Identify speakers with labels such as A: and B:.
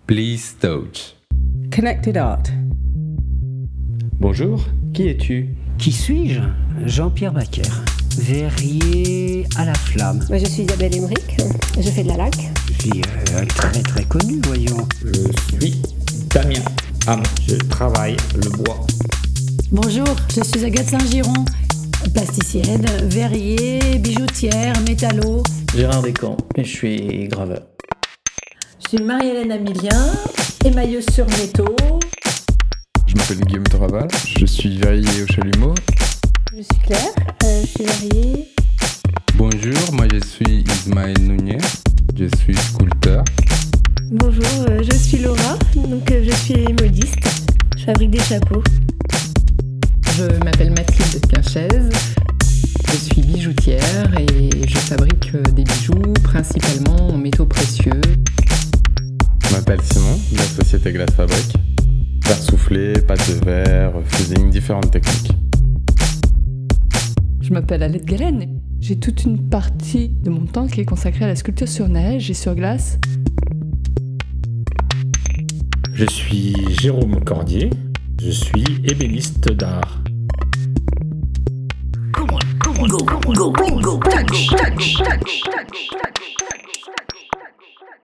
A: Please touch.
B: Connected art.
C: Bonjour, qui es-tu ?
D: Qui suis-je ? Jean-Pierre Bacquer. Verrier à la flamme.
E: Je suis Isabelle Emmerich, je fais de la laque.
D: Je suis très très connu, voyons.
F: Je suis Damien Ham, je travaille le bois.
G: Bonjour, je suis Agathe Saint-Giron, plasticienne, verrier, bijoutière, métallo.
H: Gérard Descamps, et je suis graveur.
I: Je suis Marie-Hélène Amilien, émailleuse sur métaux.
J: Je m'appelle Guillaume Traval, je suis verrier au chalumeau.
K: Je suis Claire, je suis verrier.
A: Bonjour, moi je suis Ismaël Nunez, je suis sculpteur.
K: Bonjour, je suis Laura, donc je suis modiste, je fabrique des chapeaux.
L: Je m'appelle Mathilde Quinchaise, je suis bijoutière et je fabrique des bijoux principalement en métaux précieux.
J: Je m'appelle Simon, de la société Glace Fabrique. Verre soufflé, pâte de verre, fusing, différentes techniques.
M: Je m'appelle Alette Galen. J'ai toute une partie de mon temps qui est consacrée à la sculpture sur neige et sur glace.
N: Je suis Jérôme Cordier, je suis ébéniste d'art.
O: Go, touch.